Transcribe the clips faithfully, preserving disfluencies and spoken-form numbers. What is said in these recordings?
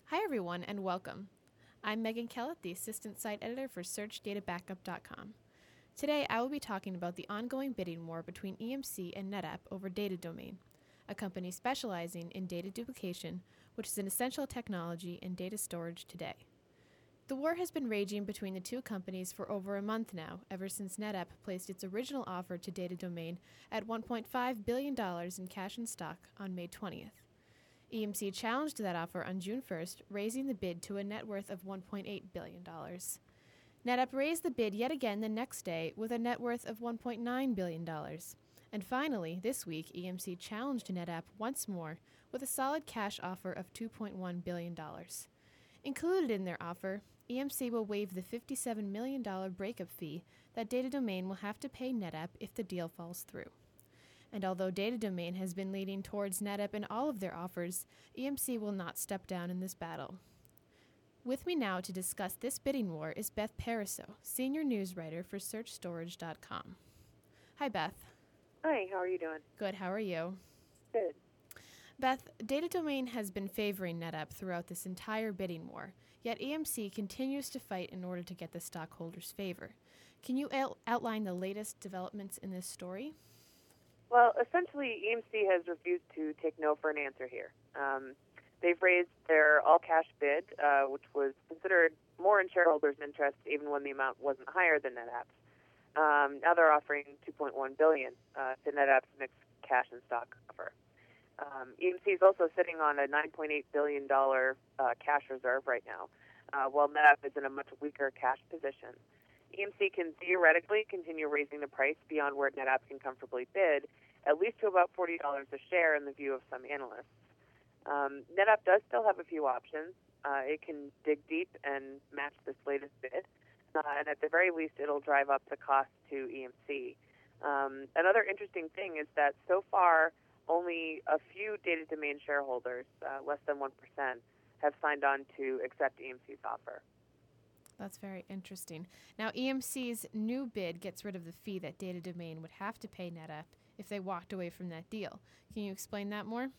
Hi, everyone, and welcome. I'm Megan Kellett, the Assistant Site Editor for Search Data Backup dot com. Today, I will be talking about the ongoing bidding war between E M C and NetApp over Data Domain, a company specializing in data duplication, which is an essential technology in data storage today. The war has been raging between the two companies for over a month now, ever since NetApp placed its original offer to Data Domain at one point five billion dollars in cash and stock on May twentieth. E M C challenged that offer on June first, raising the bid to a net worth of one point eight billion dollars. NetApp raised the bid yet again the next day with a net worth of one point nine billion dollars. And finally, this week, E M C challenged NetApp once more with a solid cash offer of two point one billion dollars. Included in their offer, E M C will waive the fifty-seven million dollars breakup fee that Data Domain will have to pay NetApp if the deal falls through. And although Data Domain has been leaning towards NetApp in all of their offers, E M C will not step down in this battle. With me now to discuss this bidding war is Beth Pariseau, Senior News Writer for Search Storage dot com. Hi, Beth. Hi, how are you doing? Good, how are you? Good. Beth, Data Domain has been favoring NetApp throughout this entire bidding war, yet E M C continues to fight in order to get the stockholders' favor. Can you out- outline the latest developments in this story? Well, essentially, E M C has refused to take no for an answer here. Um, they've raised their all-cash bid, uh, which was considered more in shareholders' interest even when the amount wasn't higher than NetApp's. Um, now they're offering two point one billion dollars uh, to NetApp's mixed cash and stock offer. Um, E M C is also sitting on a nine point eight billion dollars uh, cash reserve right now, uh, while NetApp is in a much weaker cash position. E M C can theoretically continue raising the price beyond where NetApp can comfortably bid, at least to about forty dollars a share in the view of some analysts. Um, NetApp does still have a few options. Uh, it can dig deep and match this latest bid, uh, and at the very least, it'll drive up the cost to E M C. Um, another interesting thing is that so far, only a few Data Domain shareholders, uh, less than one percent, have signed on to accept E M C's offer. That's very interesting. Now, E M C's new bid gets rid of the fee that Data Domain would have to pay NetApp if they walked away from that deal. Can you explain that more?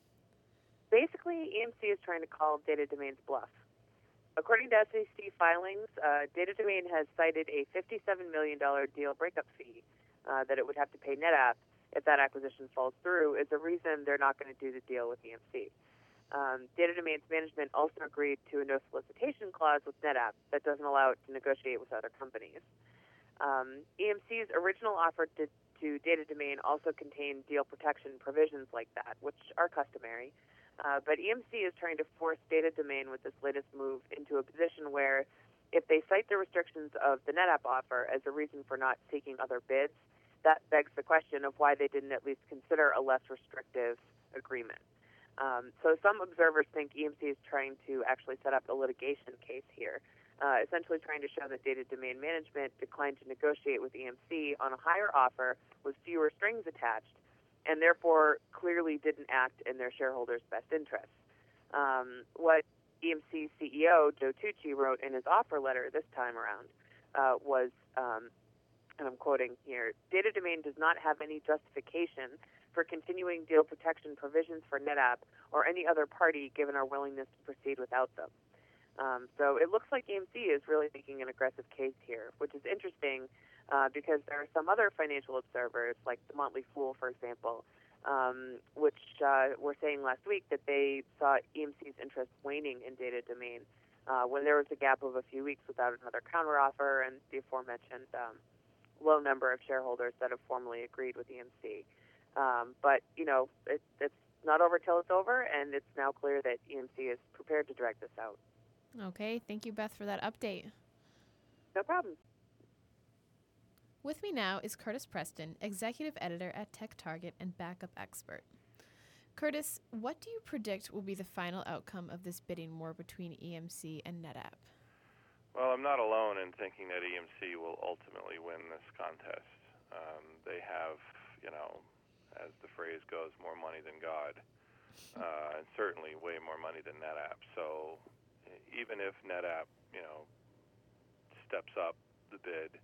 Basically, E M C is trying to call Data Domain's bluff. According to S E C filings, uh, Data Domain has cited a fifty-seven million dollars deal breakup fee uh, that it would have to pay NetApp if that acquisition falls through as a reason they're not going to do the deal with E M C. Um, Data Domain's management also agreed to a no solicitation clause with NetApp that doesn't allow it to negotiate with other companies. Um, E M C's original offer to, to Data Domain also contained deal protection provisions like that, which are customary. Uh, but E M C is trying to force Data Domain with this latest move into a position where if they cite the restrictions of the NetApp offer as a reason for not seeking other bids, that begs the question of why they didn't at least consider a less restrictive agreement. Um, so some observers think E M C is trying to actually set up a litigation case here, uh, essentially trying to show that Data Domain Management declined to negotiate with E M C on a higher offer with fewer strings attached, and therefore clearly didn't act in their shareholders' best interests. Um, what E M C C E O Joe Tucci wrote in his offer letter this time around uh, was, um, and I'm quoting here, Data Domain does not have any justification for continuing deal protection provisions for NetApp or any other party given our willingness to proceed without them. Um, so it looks like E M C is really making an aggressive case here, which is interesting uh, because there are some other financial observers, like the Motley Fool, for example, um, which uh, were saying last week that they saw E M C's interest waning in Data Domain uh, when there was a gap of a few weeks without another counteroffer and the aforementioned um, low number of shareholders that have formally agreed with E M C. Um, but, you know, it, it's not over till it's over, and it's now clear that E M C is prepared to drag this out. Okay, thank you, Beth, for that update. No problem. With me now is Curtis Preston, Executive Editor at TechTarget and Backup Expert. Curtis, what do you predict will be the final outcome of this bidding war between E M C and NetApp? Well, I'm not alone in thinking that E M C will ultimately win this contest. Um, they have, you know, as the phrase goes, more money than God, uh, and certainly way more money than NetApp. So even if NetApp, you know, steps up the bid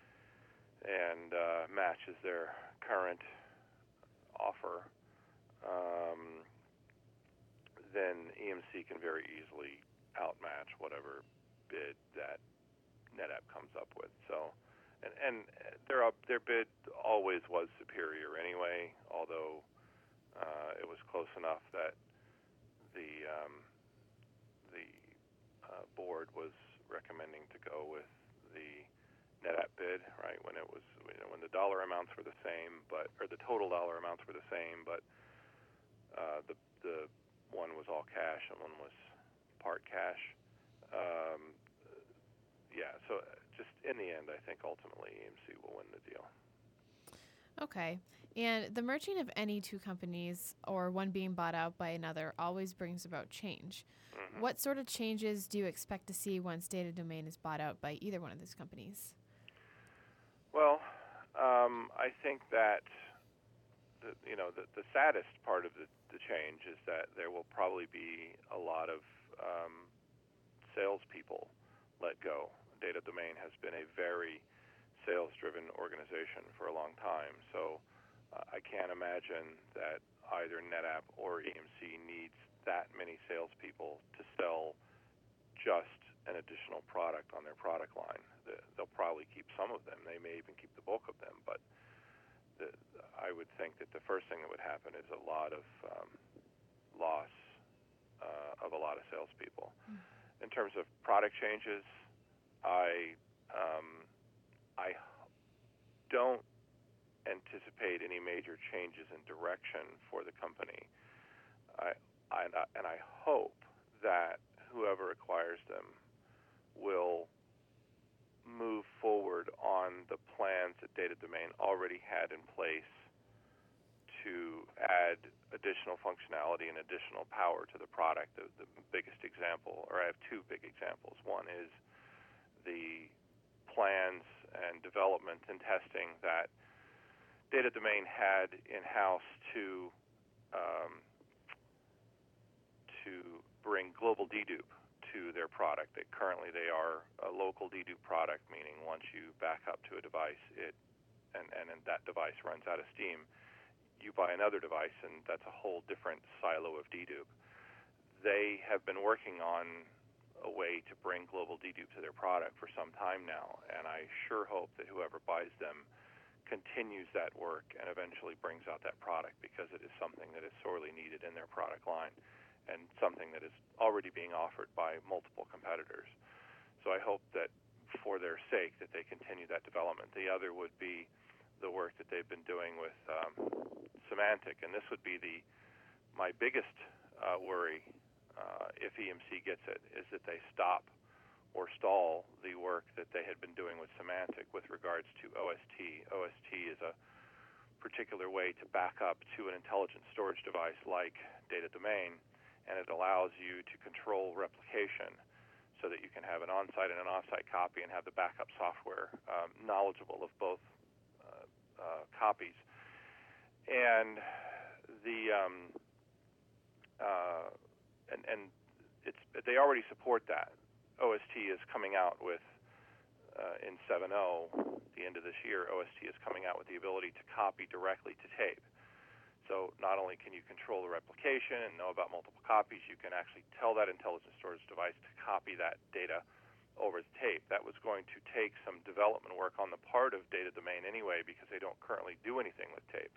and uh, matches their current offer, um, then E M C can very easily outmatch whatever bid that NetApp comes up with. So, and, and their up, their bid always was superior anyway, although uh, it was close enough that the um, the uh, board was recommending to go with the NetApp bid, right? When it was, you know, when the dollar amounts were the same, but or the total dollar amounts were the same, but uh, the the one was all cash and one was part cash. Um, yeah, so just in the end, I think ultimately E M C will win the deal. Okay. And the merging of any two companies or one being bought out by another always brings about change. Mm-hmm. What sort of changes do you expect to see once Data Domain is bought out by either one of these companies? Well, um, I think that the, you know the, the saddest part of the, the change is that there will probably be a lot of um, salespeople let go. Data Domain has been a very sales-driven organization for a long time, so uh, I can't imagine that either NetApp or E M C needs that many salespeople to sell just an additional product on their product line. The, they'll probably keep some of them. They may even keep the bulk of them, but the, I would think that the first thing that would happen is a lot of um, loss uh, of a lot of salespeople. Mm. In terms of product changes, I um, I don't anticipate any major changes in direction for the company. I, I and I hope that whoever acquires them will move forward on the plans that Data Domain already had in place to add additional functionality and additional power to the product. The, the biggest example, or I have two big examples. One is the plans and development and testing that Data Domain had in-house to um, to bring global dedupe to their product. That currently they are a local dedupe product, meaning once you back up to a device, it and, and, and that device runs out of steam, you buy another device, and that's a whole different silo of dedupe. They have been working on a way to bring global dedupe to their product for some time now, and I sure hope that whoever buys them continues that work and eventually brings out that product, because it is something that is sorely needed in their product line and something that is already being offered by multiple competitors. So I hope that for their sake that they continue that development. The other would be the work that they've been doing with um, Symantec, and this would be the my biggest uh, worry uh, if E M C gets it, is that they stop or stall the work that they had been doing with Symantec with regards to O S T. O S T is a particular way to back up to an intelligent storage device like Data Domain, and it allows you to control replication so that you can have an on-site and an off-site copy and have the backup software um, knowledgeable of both uh, uh, copies. And the um, uh, and, and it's they already support that. O S T is coming out with, uh, in seven point oh, the end of this year, O S T is coming out with the ability to copy directly to tape. So not only can you control the replication and know about multiple copies, you can actually tell that intelligent storage device to copy that data over the tape. That was going to take some development work on the part of Data Domain anyway, because they don't currently do anything with tape.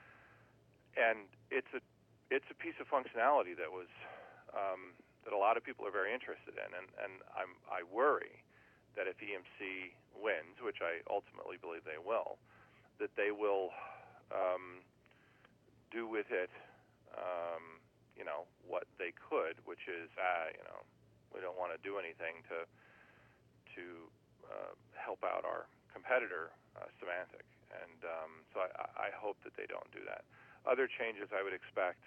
And it's a it's a piece of functionality that was um, that a lot of people are very interested in, and, and I'm, I worry that if E M C wins, which I ultimately believe they will, that they will um, do with it, um, you know, what they could, which is, uh, you know, we don't want to do anything to to uh, help out our competitor, uh, Symantec, and um, so I, I hope that they don't do that. Other changes I would expect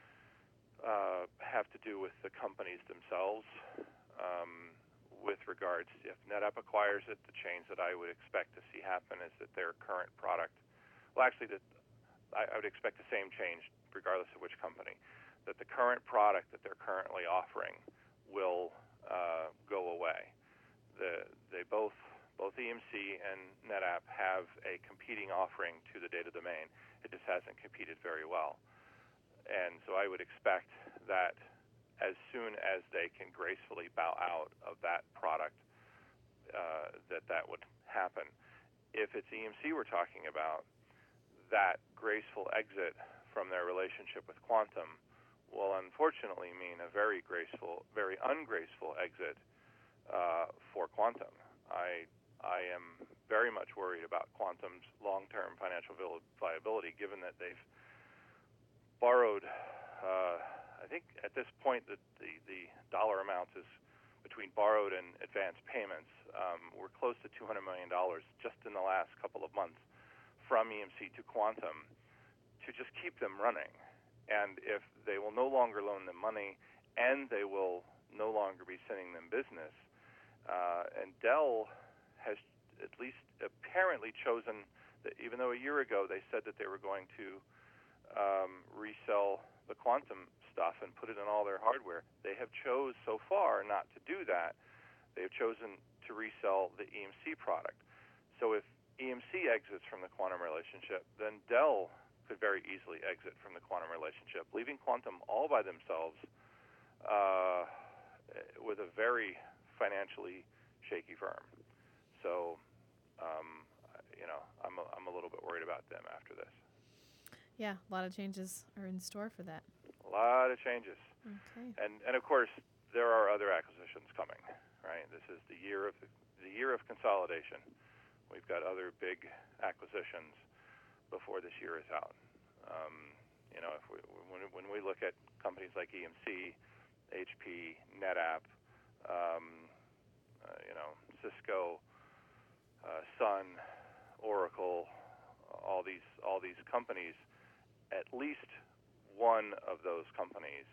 uh, have to do with the companies themselves. Um, with regards, if NetApp acquires it, the change that I would expect to see happen is that their current product, well, actually, that I, I would expect the same change regardless of which company, that the current product that they're currently offering will uh, go away. The, they both, both E M C and NetApp have a competing offering to the Data Domain. It just hasn't competed very well. And so I would expect that as soon as they can gracefully bow out of that product, uh, that that would happen. If it's E M C we're talking about, that graceful exit from their relationship with Quantum will unfortunately mean a very graceful, very ungraceful exit uh, for Quantum. I I am very much worried about Quantum's long-term financial viability, given that they've borrowed. Uh, I think at this point that the the dollar amount is between borrowed and advanced payments. Um, we're close to two hundred million dollars just in the last couple of months from E M C to Quantum to just keep them running. And if they will no longer loan them money and they will no longer be sending them business, uh, and Dell has at least apparently chosen that, even though a year ago they said that they were going to um, resell the Quantum stuff and put it in all their hardware, they have chose so far not to do that. They have chosen to resell the E M C product. So if E M C exits from the Quantum relationship, then Dell could very easily exit from the Quantum relationship, leaving Quantum all by themselves uh, with a very financially shaky firm. So, um, you know, I'm a, I'm a little bit worried about them after this. Yeah, a lot of changes are in store for that. A lot of changes. Okay. And and of course, there are other acquisitions coming, right? This is the year of the, the year of consolidation. We've got other big acquisitions before this year is out. Um, you know, if we, when, when we look at companies like E M C, H P, NetApp, um, uh, you know, Cisco, uh, Sun, Oracle, all these all these companies, at least one of those companies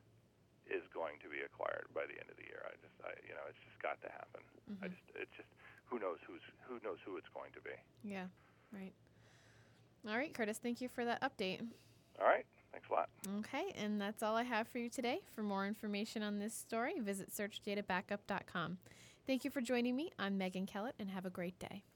is going to be acquired by the end of the year. I just, I, you know, it's just got to happen. Mm-hmm. I just, it's just, who knows who's who knows who it's going to be. Yeah, right. All right, Curtis, thank you for that update. All right, thanks a lot. Okay, and that's all I have for you today. For more information on this story, visit search data backup dot com. Thank you for joining me. I'm Megan Kellett, and have a great day.